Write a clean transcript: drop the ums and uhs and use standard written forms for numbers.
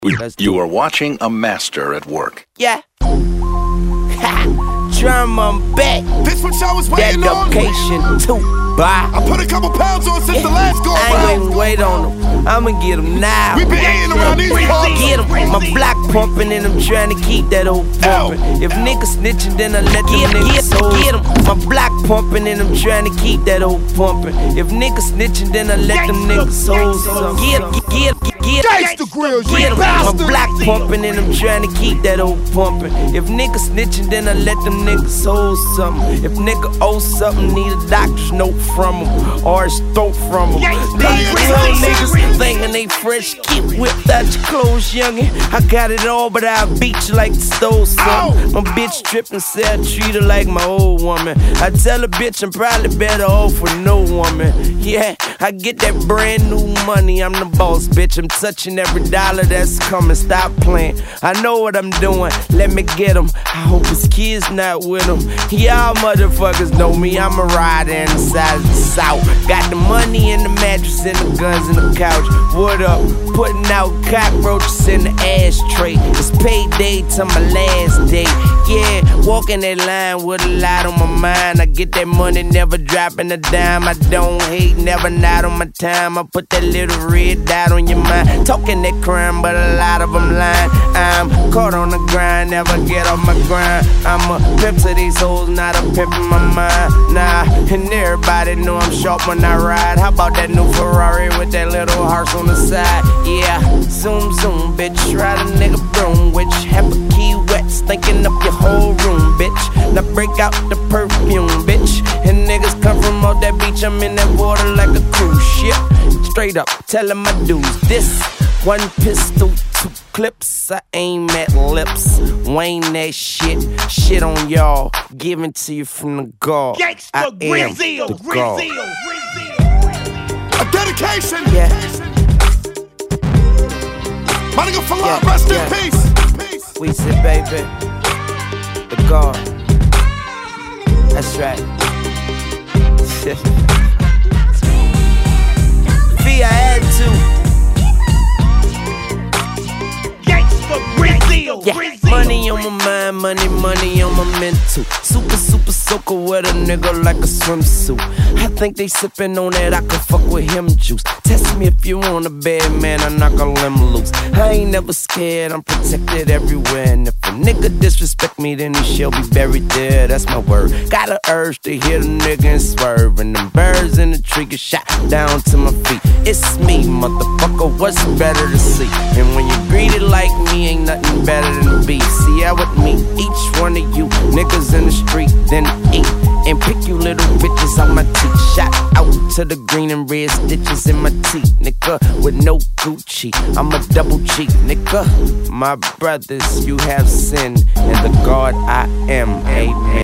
You are watching a master at work. Yeah. Ha! Drum on back. This what y'all was waiting on? Dedication to buy. I put a couple pounds on since the last go I ain't even wait on them. I'ma get them now. We been eating around these parts. Get them. My block pumping and I'm trying to keep that old pumping. If niggas snitching, then I let them niggas get them. My block pumping and I'm trying to keep that old pumping. If niggas snitching, then I let them niggas hold some. Get them. Gangsta Grills, you Get 'em. My bastard. block pumping and I'm trying to keep that old pumping. If niggas snitching, then I let them niggas hold something. If nigga owe something, need a doctor's note from him or his throat from him. These real niggas thinking they fresh, keep whipped out your clothes, youngin'. I got it all, but I'll beat you like you stole something. My bitch trippin', say I treat her like my old woman. I tell a bitch I'm probably better off with no woman. Yeah, I get that brand new money, I'm the boss, bitch. I'm touching every dollar that's coming, stop playing. I know what I'm doing, let me get him. I hope his kids not with him. Y'all motherfuckers know me, I'm a rider in the side of the South. Got the money in the mattress and the guns in the couch. What up? Putting out cockroaches in the ashtray. It's payday to my last day. Yeah, walking that line with a lot on my mind. I get that money, never dropping a dime. I don't hate, never not on my time. I put that little red dot on your mind. Talking that crime, but a lot of them lying. I'm caught on the grind, never get off my grind. I'm a pimp to these hoes, not a pimp in my mind. Nah, and everybody know I'm sharp when I ride. How about that new Ferrari with that little horse on the side? Yeah, zoom, zoom, bitch. Ride a nigga broom, which have a key wet, stinking up your whole room, bitch. Now break out the perfume, bitch. And niggas come from out that beach, I'm in that water like a cruise ship. Straight up, tell them my dudes this. One pistol, 2 clips, I aim at lips. Wayne that shit on y'all. Giving to you from the God. I am the God. A dedication. Yeah. My nigga Fallah, rest in peace. We said, baby, the God. That's right. V, I had to. Yeah, money on my mind, money on my mental. Super soaker with a nigga like a swimsuit. I think they sippin' on that, I can fuck with him juice. Test me if you want a bad man, I knock a limb loose. I ain't never scared, I'm protected everywhere. And if a nigga disrespect me, then he shall be buried there, that's my word. Got a urge to hit a nigga and swerve. And them birds in the tree get shot down to my feet. It's me, motherfucker, what's better to see? And when you greedy like me, ain't nothing better than beef. See out with me, each one of you niggas in the street, then eat and pick you little bitches out my teeth. Shot out to the green and red stitches in my teeth, nigga, with no Gucci. I'm a double cheek, nigga. My brothers, you have sinned, and the God I am, amen.